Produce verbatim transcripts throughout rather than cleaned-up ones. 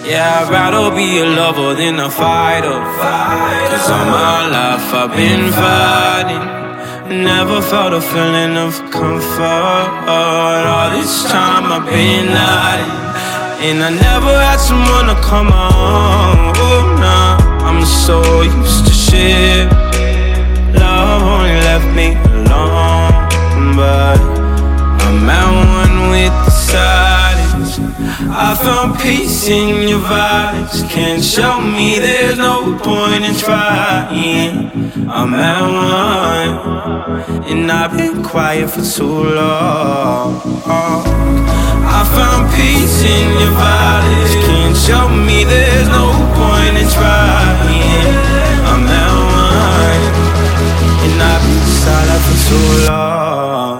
Yeah, I'd rather be a lover than a fighter. Cause all my life I've been fighting. Never felt a feeling of comfort. All this time I've been hiding, and I never had someone to come on. Oh, nah, I'm so used to shit. Love only left me alone, but I'm at one with the silence. I found peace in your vibes. Can't show me there's no point in trying. I'm at one, and I've been quiet for too long. I found peace in your vibes. Can't show me there's no point in trying. I'm at one, and I've been silent for too long.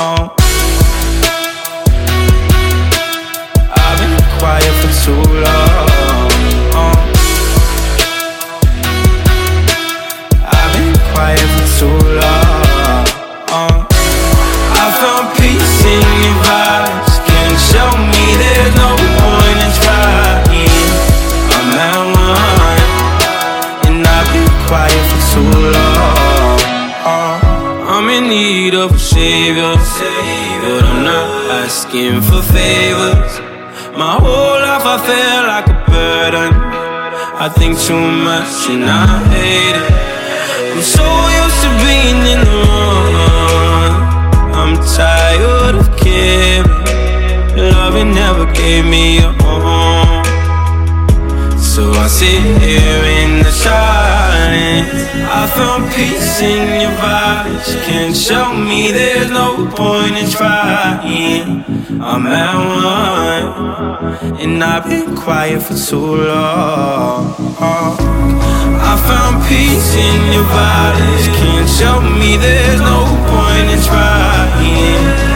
I've been quiet for too long. I've been quiet for too long. I found peace in your vibes. Can't show me there's no point in trying. I'm at one, and I've been quiet for too long. I'm in need of a savior, but I'm not asking for favors. My whole life I feel like a burden. I think too much and I hate it. I'm so used to being in the wrong. I'm tired of caring. Loving never gave me a home. So I sit here in the silence. I found peace in your vibes. Can't show me there's no point in trying. I'm at one, and I've been quiet for too long. I found peace in your vibes. Can't show me there's no point in trying.